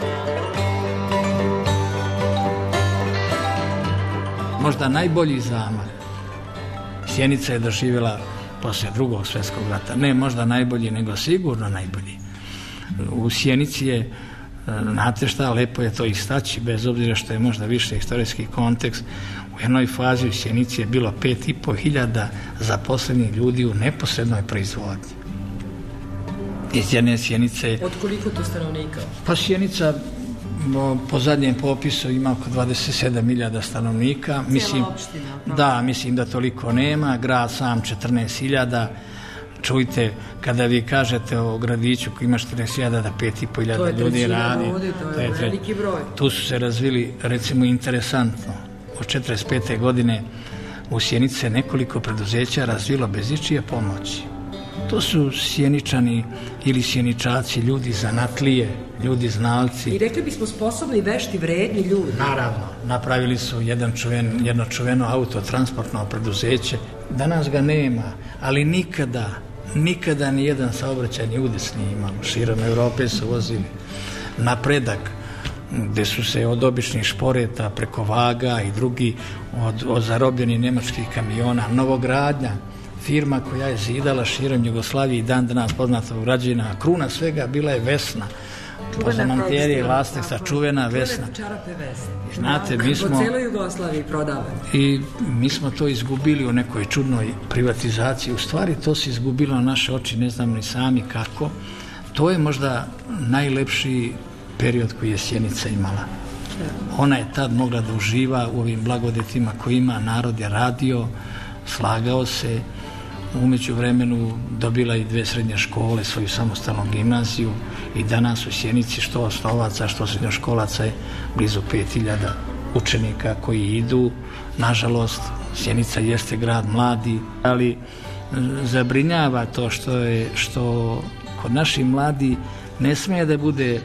Možda najbolji zamah Sjenica je doživjela poslije drugog svjetskog rata. Ne možda najbolji, nego sigurno najbolji. U Sjenici je, znate šta, lepo je to istaći, bez obzira što je možda više istorijski kontekst. U jednoj fazi u Sjenici je bilo pet i po hiljada zaposlenih ljudi u neposrednoj proizvodnji. Iz jedne Sjenice... Od koliko to stanovnika? Pa Sjenica po zadnjem popisu ima oko dvadeset sedam hiljada stanovnika. Mislim, opština, da, mislim da toliko nema. Grad sam četrnaest hiljada. Čujte, kada vi kažete o gradiću koji ima četrnaest hiljada da pet i po hiljada ljudi radi, ljudi, to, to je veliki broj. Tu su se razvili, recimo interesantno, od četrdeset pete. godine u Sjenici se nekoliko preduzeća razvilo bez ičije pomoći. To su Sjeničani ili Sjeničaci, ljudi zanatlije, ljudi znalci. I rekli bismo sposobni, vešti, vredni ljudi. Naravno, napravili su jedan čuven, jedno čuveno autotransportno preduzeće. Danas ga nema, ali nikada, nikada ni jedan saobraćajni udes nije imalo. Širom Europe su vozili napredak, gde su se od običnih šporeta preko vaga i drugi od, od zarobljenih nemačkih kamiona, novogradnja, firma koja je zidala širom Jugoslavije i dan danas poznata u građevina, kruna svega bila je Vesna. Poznamantjerije Lasteksa, čuvena Vesna. Čarape Vesne. Znate, mi smo... Po celoj Jugoslaviji prodavali. I mi smo to izgubili u nekoj čudnoj privatizaciji. U stvari to se izgubilo na naše oči, ne znam ni sami kako. To je možda najlepši period koji je Sjenica imala. Ona je tad mogla da uživa u ovim blagodetima koje ima, narod je radio, slagao se, umeđu vremenu dobila i dve srednje škole, svoju samostalnu gimnaziju i danas u Sjenici što osnovaca, što srednjoškolaca je blizu pet hiljada učenika koji idu. Nažalost, Sjenica jeste grad mladi, ali zabrinjava to što je, što kod naših mladi ne smije da bude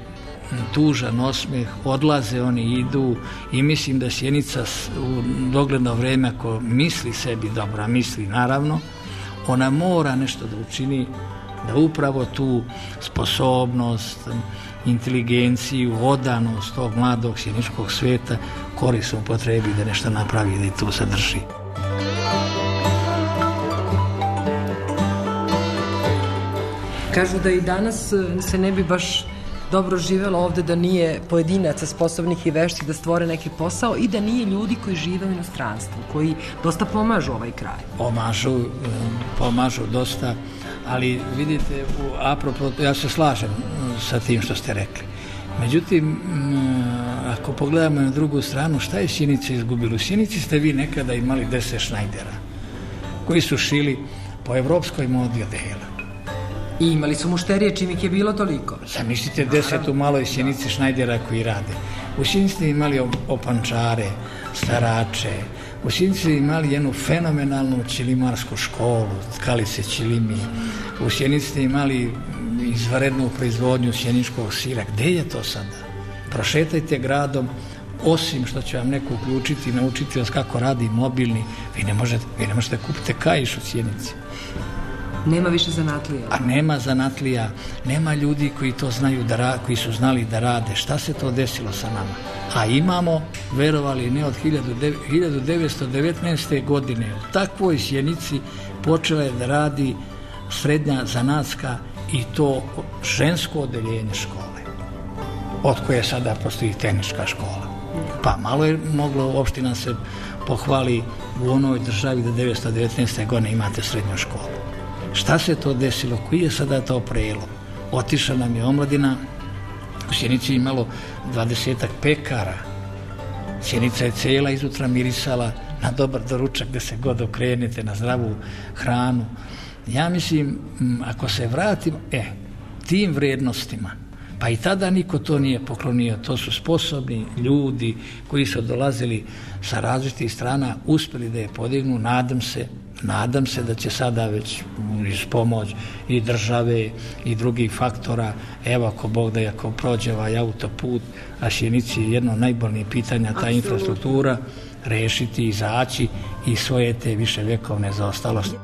tužan osmeh, odlaze, oni idu i mislim da Sjenica u dogledno vreme, ako misli sebi dobro, a misli naravno, ona mora nešto da učini, da upravo tu sposobnost, inteligenciju, odanost tog mladog sjeničkog sveta korisno upotrebi da nešto napravi, da i tu sadrži. Kažu da i danas se ne bi baš dobro živelo ovde da nije pojedinaca sposobnih i veštih da stvore neki posao i da nije ljudi koji žive u inostranstvu, koji dosta pomažu ovaj kraj. Pomažu, pomažu dosta, ali vidite, apropo, ja se slažem sa tim što ste rekli. Međutim, ako pogledamo na drugu stranu, šta je Sjenica izgubila? U Sjenici ste vi nekada imali deset šnajdera koji su šili po evropskoj modi odela. I imali su mušterije čim ih je bilo toliko. Zamislite deset u maloj Sjenici šnajdera koji rade. U Sjenici ste imali opančare, starače. U Sjenici ste imali jednu fenomenalnu ćilimarsku školu, tkalice ćilimi. U Sjenici ste imali izvanrednu proizvodnju sjeničkog sira. Gde je to sada? Prošetajte gradom, osim što će vam neko uključiti i naučiti vas kako radi mobilni, vi ne možete, vi ne možete kupiti kaiš u Sjenici. Nema više zanatlija. A nema zanatlija, nema ljudi koji to znaju da rade, koji su znali da rade. Šta se to desilo sa nama? A imamo, verovali ne, od hiljadu devetsto devetnaeste. godine u takvoj Sjenici počela je da radi srednja zanatska i to žensko odeljenje škole, od koje sada postoji tehnička škola. Pa malo je moglo opština se pohvali u onoj državi da devetsto devetnaeste. godine imate srednju školu. Šta se to desilo? Koji je sada to prelom? Otišla nam je omladina, u Sjenici je imalo dvadesetak pekara. Sjenica je cijela izutra mirisala na dobar doručak gdje se god okrenete, na zdravu hranu. Ja mislim, ako se vratimo, e, tim vrijednostima, pa i tada niko to nije poklonio, to su sposobni ljudi koji su dolazili sa različitih strana, uspjeli da je podignu, nadam se, nadam se da će sada već iz pomoć i države i drugih faktora, evo ako Bog da je, ako prođe ovaj autoput, a Sjenici je jedno od najbolnijih pitanja, ta infrastruktura, rešiti, izaći i svoje te viševjekovne zaostalosti.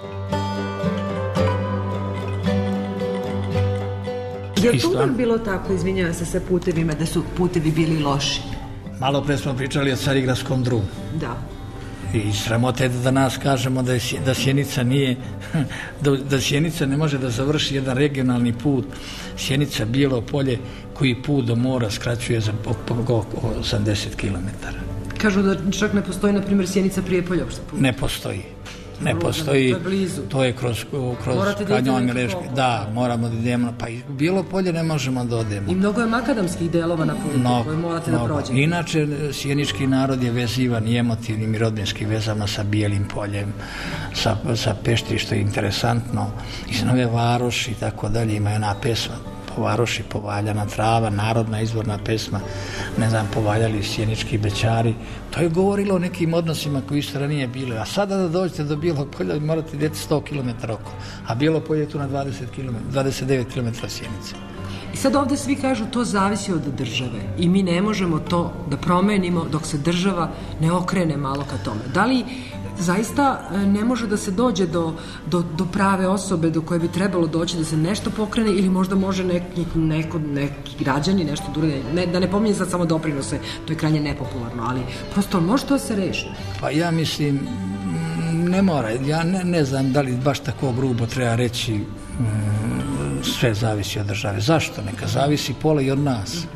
Je li uvijek bilo tako, izvinjavam se, sa putevima, da su putevi bili loši? Malo pre smo pričali o Carigradskom drumu. Da. I sramota je da nas kažemo da, je, da Sjenica nije, da, da Sjenica ne može da završi jedan regionalni put. Sjenica Bijelo Polje koji put do mora skraćuje za oko osamdeset kilometara. Kažu da čak ne postoji, na primjer, Sjenica Prijepolje. Ne postoji. Ne postoji, to je blizu. To je kroz, kroz kanjon Mileški. Da, moramo da idemo, pa i Bijelo Polje ne možemo da odemo. I mnogo je makadamskih delova na putu no, koje morate no, da prođete. Inače, sjenički narod je vezivan i emotivnim i rodbinskim vezama sa Bijelim Poljem, sa, sa Pešti, što je interesantno, iz Nove Varoši i tako dalje, ima jedna pesma, po Varoši, povaljana trava, narodna izvorna pesma, ne znam, povaljali sjenički bećari. To je govorilo o nekim odnosima koji su ranije bile. A sada da dođete do Bijelog Polja morate ideti sto kilometara oko. A Bijelo Polje je tu na dvadeset kilometara, dvadeset devet kilometara Sjenice. I sad ovdje svi kažu to zavisi od države i mi ne možemo to da promenimo dok se država ne okrene malo ka tome. Da li zaista ne može da se dođe do, do, do prave osobe do koje bi trebalo doći da se nešto pokrene ili možda može neki, neko, neki građani nešto druge, ne, da ne pominjem sad samo doprinose, to je krajnje nepopularno, ali prosto može to se reši. Pa ja mislim, ne mora, ja ne, ne znam da li baš tako grubo treba reći mm, sve zavisi od države. Zašto? Neka zavisi pola i od nas.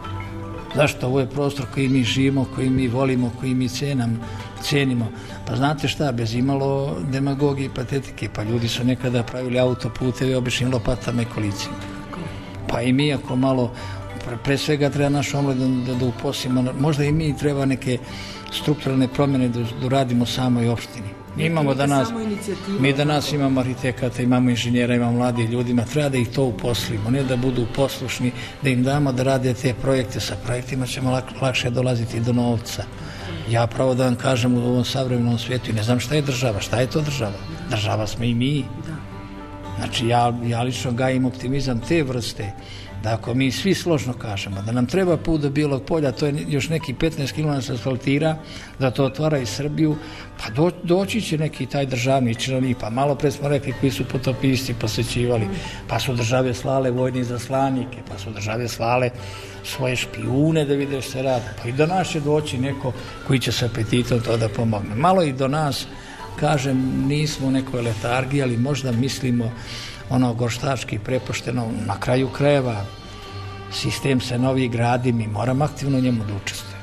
Zašto? Ovo je prostor koji mi živimo, koji mi volimo, koji mi cenam, cenimo. Pa znate šta, bez imalo demagogije i patetike, pa ljudi su nekada pravili autoputeve običnim lopatama i kolicima. Pa i mi ako malo, pre svega treba našu omladinu da, da uposlimo, možda i mi treba neke strukturalne promjene da, da radimo samoj opštini. Mi imamo danas, mi danas imamo arhitekata, imamo inženjera, imamo mladih ljudima, treba da ih to uposlimo, ne da budu poslušni, da im damo da rade te projekte, sa projektima ćemo lak, lakše dolaziti do novca. Ja pravo da vam kažem u ovom savremenom svijetu i ne znam šta je država, šta je to država? Država smo i mi. Znači ja, ja lično gajim optimizam te vrste, da ako mi svi složno kažemo da nam treba put do Bijelog Polja, to je još neki petnaest kilometara asfaltira, da to otvara i Srbiju, pa do, doći će neki taj državni činovnik, pa malo pre smo rekli koji su potopisci posećivali, pa su države slale vojni zaslanike, pa su države slale svoje špijune da vide što se radi, pa i do nas će doći neko koji će sa apetitom to da pomogne. Malo i do nas, kažem, nismo u nekoj letargiji, ali možda mislimo ono gorštački prepošteno, na kraju krajeva sistem se novi gradi, mi moramo aktivno u njemu da učestvujemo.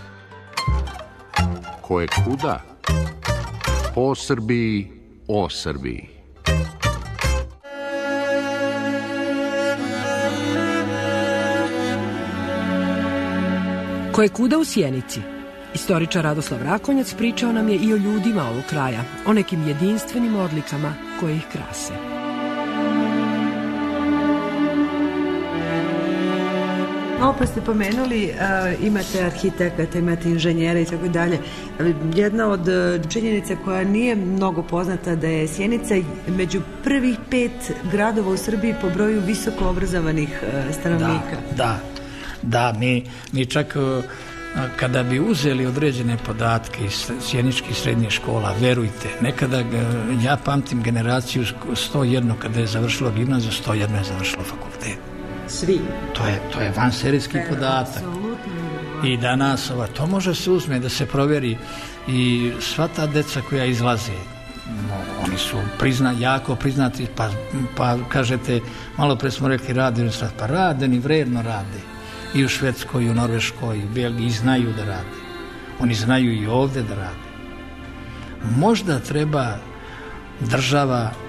Ko je kuda? Po Srbiji, o Srbiji. Ko je kuda u Sjenici? Istoričar Radoslav Rakonjac pričao nam je i o ljudima ovog kraja, o nekim jedinstvenim odlikama koje ih krase. Opet ste pomenuli, uh, imate arhitekata, imate inženjera i tako dalje. Jedna od uh, činjenica koja nije mnogo poznata da je Sjenica među prvih pet gradova u Srbiji po broju visoko obrazovanih uh, stanovnika. Da, da, da mi, mi čak uh, kada bi uzeli određene podatke iz sjeničkih srednjih škola, verujte, nekada uh, ja pamtim generaciju sto jedan kada je završilo gimnaziju, sto jedan je završilo fakultet. Svi. To je, to je vanserijski podatak. I danas, ova, to može se uzme da se provjeri i sva ta deca koja izlaze, no, oni su prizna, jako priznati, pa, pa kažete, malo pre smo rekli rade, pa rade, oni vredno rade. I u Švedskoj, i u Norveškoj, i u Belgiji znaju da rade. Oni znaju i ovdje da rade. Možda treba država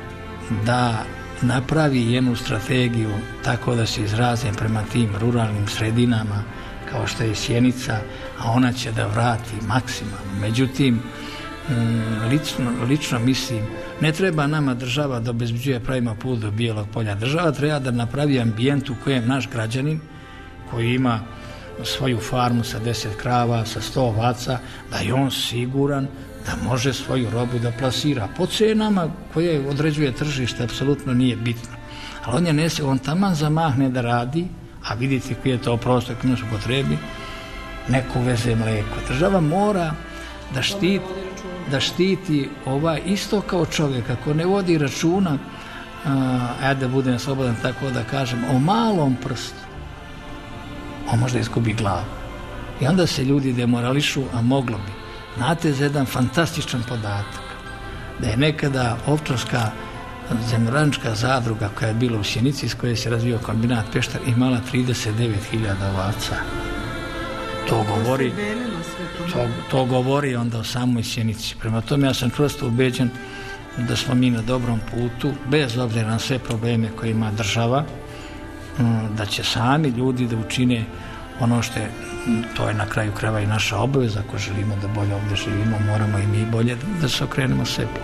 da napravi jednu strategiju tako da se izrazim prema tim ruralnim sredinama kao što je Sjenica, a ona će da vrati maksimalno. Međutim, lično, lično mislim, ne treba nama država da obezbeđuje pravima put do Bijelog polja. Država treba da napravi ambijent u kojem naš građanin koji ima svoju farmu sa deset krava, sa sto ovaca, da je on siguran da može svoju robu da plasira. Po cenama koje određuje tržište, apsolutno nije bitno. Ali on je nese, on taman zamahne da radi, a vidite koji je to prostor koji nas upotrebi, neko uveze mlijeko. Država mora da štiti, da štiti ovaj isto kao čovjek, ako ne vodi računa, ajde da budem slobodan tako da kažem, o malom prstu, on možda izgubi glavu. I onda se ljudi demorališu, a moglo bi. Znate za jedan fantastičan podatak, da je nekada Ovčarska zemljoradnička zadruga koja je bila u Sjenici, iz koje se razvio kombinat Peštar, imala trideset devet hiljada ovaca. To govori, to, to govori onda o samoj Sjenici. Prema tome ja sam čvrsto ubeđen da smo mi na dobrom putu, bez obzira na sve probleme koje ima država, da će sami ljudi da učine ono što je, to je na kraju krajeva i naša obaveza. Ako želimo da bolje ovdje živimo, moramo i mi bolje da, da se okrenemo sebi.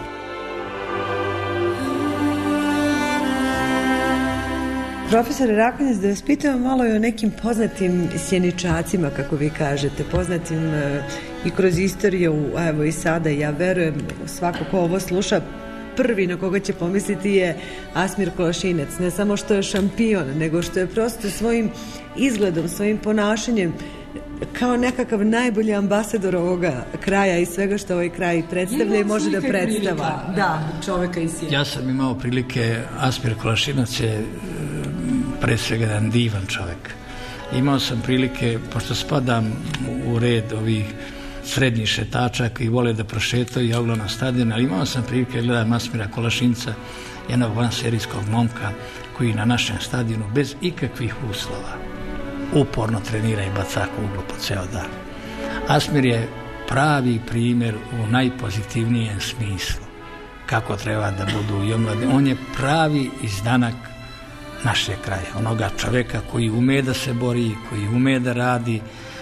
Profesore Rakonjac, da vas pitam malo i o nekim poznatim sjeničacima, kako vi kažete, poznatim uh, i kroz istoriju, evo i sada, ja verujem, svako ko ovo sluša, prvi na koga će pomisliti je Asmir Kolašinac, ne samo što je šampion, nego što je prosto svojim izgledom, svojim ponašanjem kao nekakav najbolji ambasador ovoga kraja i svega što ovaj kraj predstavlja i može da predstava. Da, čoveka i sjena. Ja sam imao prilike, Asmir Kolašinac je pre svega jedan divan čovjek. Imao sam prilike, pošto spadam u red ovih srednjih šetača koji vole da prošetaju i ogledam stadion, ali imao sam prilike gledam Asmira Kolašinca, jednog vanserijskog momka koji na našem stadionu bez ikakvih uslova uporno trenira i baca kuglu po ceo dan. Asmir je pravi primjer u najpozitivnijem smislu kako treba da budu i omladine. On je pravi izdanak našeg kraja, onoga čovjeka koji ume da se bori, koji ume da radi.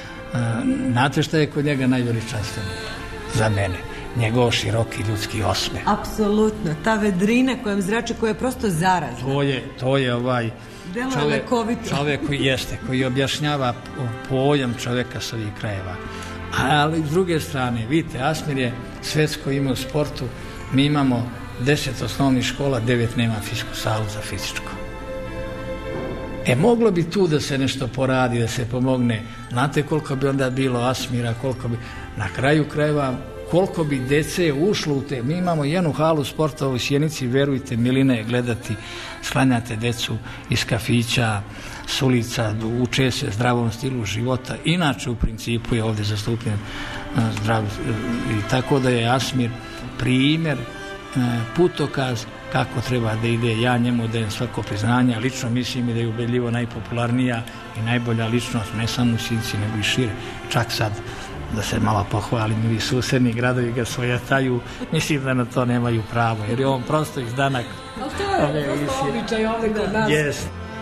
Znate šta je kod njega najveličanstvenije za mene? Njegov široki ljudski osmeh. Apsolutno, ta vedrina kojom zrači, koja je prosto zarazna. To je, to je ovaj čovjek, čovjek koji jeste, koji objašnjava pojam čovjeka s ovih krajeva. Ali s druge strane, vidite, Asmir je svetsko ime u sportu, mi imamo deset osnovnih škola, devet nema fizičku salu za fizičko. E, moglo bi tu da se nešto poradi, da se pomogne. Znate koliko bi onda bilo Asmira, koliko bi, na kraju krajeva, koliko bi dece ušlo u te. Mi imamo jednu halu sporta u Sjenici, verujte, milina je gledati, sklanjate decu iz kafića, s ulica, uče se zdravom stilu života. Inače, u principu je ovdje zastupljen zdrav. I tako da je Asmir primjer, putokaz kako treba da ide. Ja njemu dajem svako priznanje, lično mislim i da je ubedljivo najpopularnija i najbolja ličnost, ne samo u Sjenici, nego i šire. Čak sad, da se malo pohvalim, i susedni gradovi ga svojataju, mislim da na to nemaju pravo, jer je on prosto izdanak. Ali to je prosto običaj ovdje kod nas. Yes.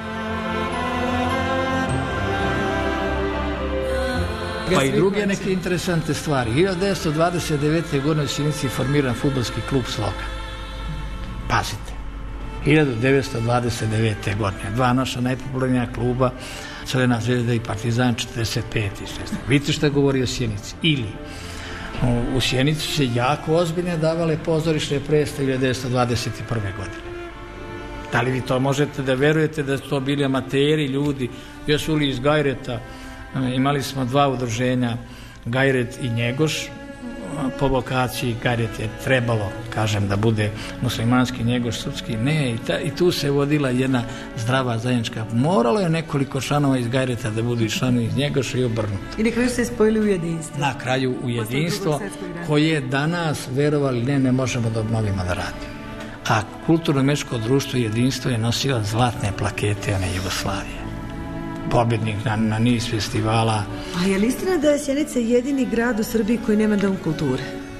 Pa i druge neke interesante stvari. hiljadu devetsto dvadeset devete. godine u Sjenici je formiran fudbalski klub Sloga. Pazite, hiljadu devetsto dvadeset devete. godine. Dva naša najpopularnija kluba, Crvena zvezda i Partizan, četrdeset pete. Vidite šta govori o Sjenici. Ili u, u Sjenici se jako ozbiljne davale pozorišne predstave hiljadu devetsto dvadeset prve. godine. Da li vi to možete da verujete da su to bili amateri, ljudi, jesu li iz Gajreta? Imali smo dva udruženja, Gajret i Njegoš. Po lokaciji Gajret je trebalo, kažem, da bude muslimanski, Njegoš srpski. Ne, i, ta, i tu se vodila jedna zdrava zajednička. Moralo je nekoliko članova iz Gajreta da budu i članovi iz Njegoša i obrnuto. I na kraju se spojili u jedinstvo. Na kraju u jedinstvo koje danas, verovali ne, ne možemo da obnovimo da radimo. A kulturno-mečko društvo jedinstvo je nosilo zlatne plakete one Jugoslavije. Pobjednik na, na niz festivala. A je li istina da je Sjenica jedini grad u Srbiji koji nema dom kulture?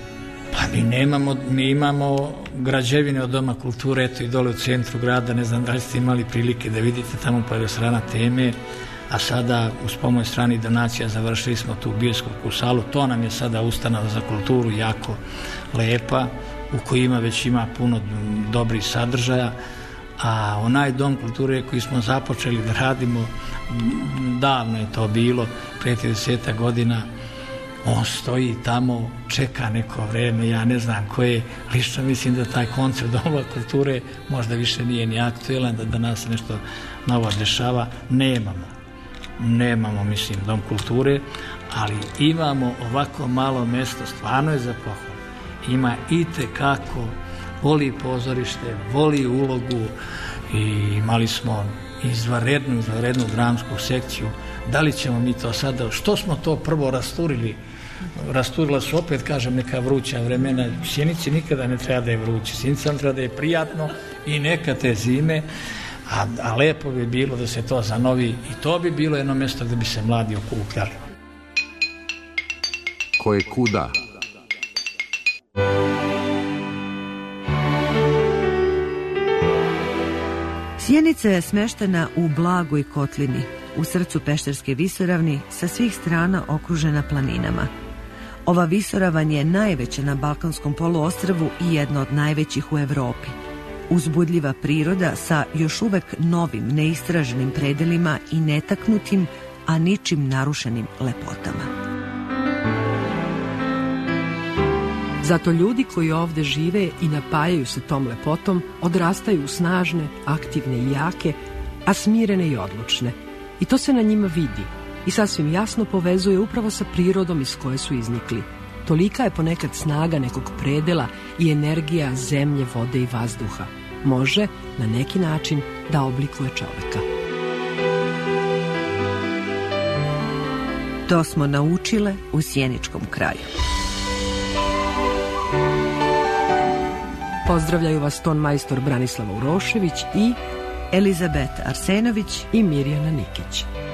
Pa mi nemamo, mi imamo građevine od Doma kulture, eto i dole u centru grada, ne znam da li ste imali prilike da vidite tamo pa je strana teme, a sada uz pomoć stranih donacija završili smo tu bioskopsku salu, to nam je sada ustanova za kulturu jako lepa, u kojima već ima puno dobrih sadržaja, a onaj Dom kulture koji smo započeli da radimo, davno je to bilo, pre trideset godina, on stoji tamo, čeka neko vreme, ja ne znam koje, lično mislim da taj koncept Doma kulture možda više nije ni aktuelan, da danas se nešto novo dešava, nemamo. Nemamo, mislim, Dom kulture, ali imamo ovako malo mesto, stvarno je za pohvalu. Ima i tekako, voli pozorište, voli ulogu i imali smo izvanrednu, izvanrednu dramsku sekciju. Da li ćemo mi to sada, što smo to prvo rasturili? Rasturila su opet, kažem, neka vruća vremena. Sjenici nikada ne treba da je vruće, Sjenica treba da je prijatno i neka te zime, a, a lepo bi bilo da se to zanovi i to bi bilo jedno mjesto gdje bi se mladi okupljali. Ko je kuda? Sjenica je smeštena u blagoj kotlini, u srcu Pešterske visoravni, sa svih strana okružena planinama. Ova visoravan je najveća na Balkanskom poluostrvu i jedna od najvećih u Evropi. Uzbudljiva priroda sa još uvek novim, neistraženim predelima i netaknutim, a ničim narušenim lepotama. Zato ljudi koji ovde žive i napajaju se tom lepotom odrastaju snažne, aktivne i jake, a smirene i odlučne. I to se na njima vidi i sasvim jasno povezuje upravo sa prirodom iz koje su iznikli. Tolika je ponekad snaga nekog predela i energija zemlje, vode i vazduha. Može, na neki način, da oblikuje čoveka. To smo naučile u sjeničkom kraju. Pozdravljaju vas ton majstor Branislava Urošević i Elizabeta Arsenović i Mirjana Nikić.